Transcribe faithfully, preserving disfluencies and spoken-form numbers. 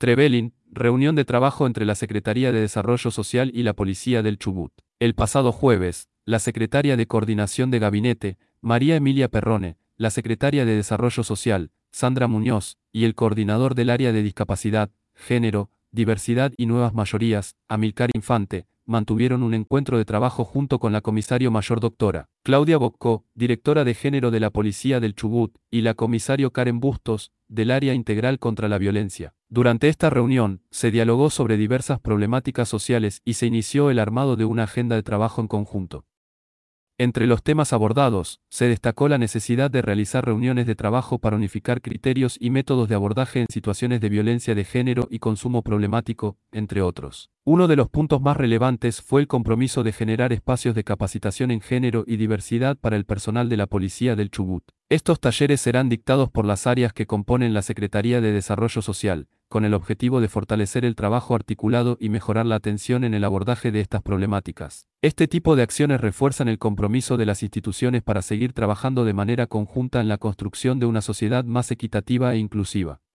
Trevelin, reunión de trabajo entre la Secretaría de Desarrollo Social y la Policía del Chubut. El pasado jueves, la secretaria de Coordinación de Gabinete, María Emilia Perrone, la secretaria de Desarrollo Social, Sandra Muñoz, y el coordinador del área de Discapacidad, Género, Diversidad y Nuevas Mayorías, Amilcar Infante, mantuvieron un encuentro de trabajo junto con la comisario mayor doctora Claudia Bocco, directora de Género de la Policía del Chubut, y la comisario Karen Bustos, del Área Integral contra la Violencia. Durante esta reunión, se dialogó sobre diversas problemáticas sociales y se inició el armado de una agenda de trabajo en conjunto. Entre los temas abordados, se destacó la necesidad de realizar reuniones de trabajo para unificar criterios y métodos de abordaje en situaciones de violencia de género y consumo problemático, entre otros. Uno de los puntos más relevantes fue el compromiso de generar espacios de capacitación en género y diversidad para el personal de la Policía del Chubut. Estos talleres serán dictados por las áreas que componen la Secretaría de Desarrollo Social, con el objetivo de fortalecer el trabajo articulado y mejorar la atención en el abordaje de estas problemáticas. Este tipo de acciones refuerzan el compromiso de las instituciones para seguir trabajando de manera conjunta en la construcción de una sociedad más equitativa e inclusiva.